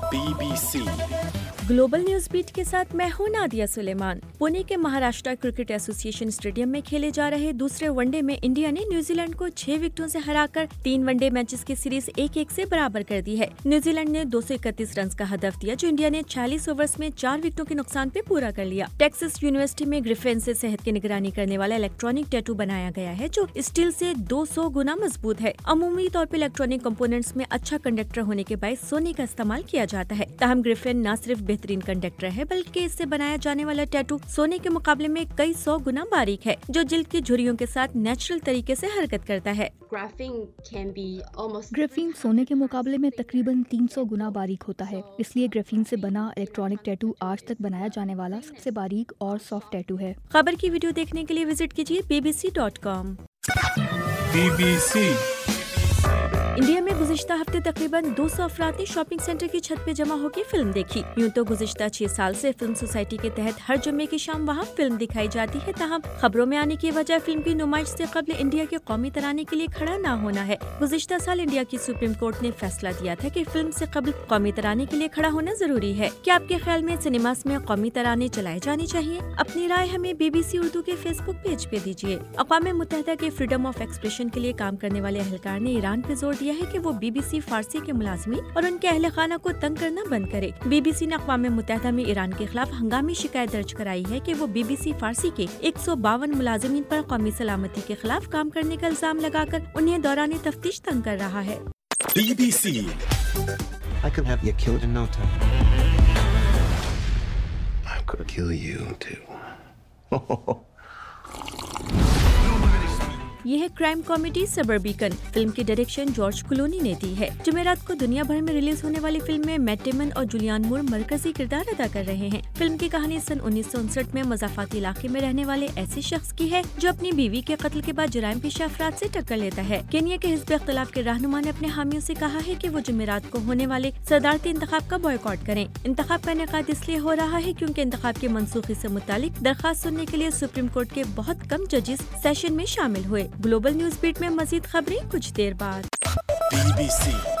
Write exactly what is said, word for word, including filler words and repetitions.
B B C global news beat के साथ मैं हूं नादिया सुलेमान। पुणे के महाराष्ट्र क्रिकेट एसोसिएशन स्टेडियम में खेले जा रहे दूसरे वनडे में इंडिया ने न्यूजीलैंड को छह विकेटों से हराकर तीन वनडे मैचेस की सीरीज एक एक से बराबर कर दी है। न्यूजीलैंड ने दो सौ इकतीस रन का हदफ दिया, जो इंडिया ने छियालीस ओवर्स में चार विकेटों के नुकसान पे पूरा कर लिया। टेक्सास यूनिवर्सिटी में ग्रिफिन से सेहत की निगरानी करने वाला इलेक्ट्रॉनिक टैटू बनाया गया है, जो स्टील से दो सौ गुना मजबूत है। अमूमी तौर पर इलेक्ट्रॉनिक कंपोनेंट्स में अच्छा कंडक्टर होने के बायस सोने का इस्तेमाल किया जाता है। ताहम ग्रिफिन न सिर्फ बेहतरीन कंडक्टर है, बल्कि इससे बनाया जाने वाला टैटू सोने के मुकाबले में कई सौ गुना बारीक है, जो जिल्द की झुर्रियों के साथ नेचुरल तरीके से हरकत करता है। ग्राफीन सोने के मुकाबले में तकरीबन तीन सौ गुना बारीक होता है, इसलिए ग्राफीन से बना इलेक्ट्रॉनिक टैटू आज तक बनाया जाने वाला सबसे बारीक और सॉफ्ट टैटू है। खबर की वीडियो देखने के लिए विजिट कीजिए B B C dot com. B B C India में गुज़िश्ता हफ्ते तकरीबन दो सौ अफराद ने शॉपिंग सेंटर की छत पे जमा होकर फिल्म देखी। यूं तो गुज़िश्ता छह साल से फिल्म सोसाइटी के तहत हर जुम्मे की शाम वहां फिल्म दिखाई जाती है, ताहम खबरों में आने की वजह फिल्म की नुमाइश से कबल इंडिया के कौमी तराने के लिए खड़ा न होना है। गुज़िश्ता साल इंडिया की सुप्रीम कोर्ट ने फैसला दिया था कि फिल्म से कबल कौमी तराने के लिए खड़ा होना जरूरी है। क्या आपके ख्याल में सिनेमास में कौमी तराने चलाए जाने चाहिए? अपनी राय हमें बी बी सी उर्दू के फेसबुक पेज पे दीजिए। अक़वाम मुत्तहिदा के फ्रीडम ऑफ एक्सप्रेशन के लिए काम करने वाले अहलकार ने ईरान पे जोर दिया है कि वो बी बी सी फारसी के मुलाजमीन और उनके अहले खाना को तंग करना बंद करे। बी बी सी ने अक़वाम मुत्तहिदा में ईरान के खिलाफ हंगामी शिकायत दर्ज कराई है कि वो बी बी सी फारसी के एक सौ बावन मुलाजमीन पर कौमी सलामती के खिलाफ काम करने का इल्जाम लगाकर उन्हें दौरान तफ्तीश तंग कर रहा है। B B C I could have you killed in no time. I could kill you too. ये है क्राइम कॉमेडी सबर्बिकन। फिल्म की डायरेक्शन जॉर्ज क्लूनी ने दी है। जुमेरात को दुनिया भर में रिलीज होने वाली फिल्म में मैट डेमन और जुलियान मूर मरकजी किरदार अदा कर रहे हैं। फिल्म की कहानी सन उन्नीस सौ उनसठ में मज़ाफाती इलाके में रहने वाले ऐसे शख्स की है जो अपनी बीवी के कत्ल के बाद जुराइम पेशा अफराद से टक्कर लेता है। केनिया के हिज़्ब इख्तिलाफ के रहनुमा ने अपने हामियों से कहा है कि वो जुमेरात को होने वाले सदारती इंतखाब का बॉयकॉट करें। इंतखाब का इनेकाद इसलिए हो रहा है क्योंकि इंतखाब की मनसूखी से मुतालिक दरखास्त सुनने के लिए सुप्रीम कोर्ट के बहुत कम जजेस सेशन में शामिल हुए। ग्लोबल न्यूज बीट में मजीद खबरें कुछ देर बाद। बी बी सी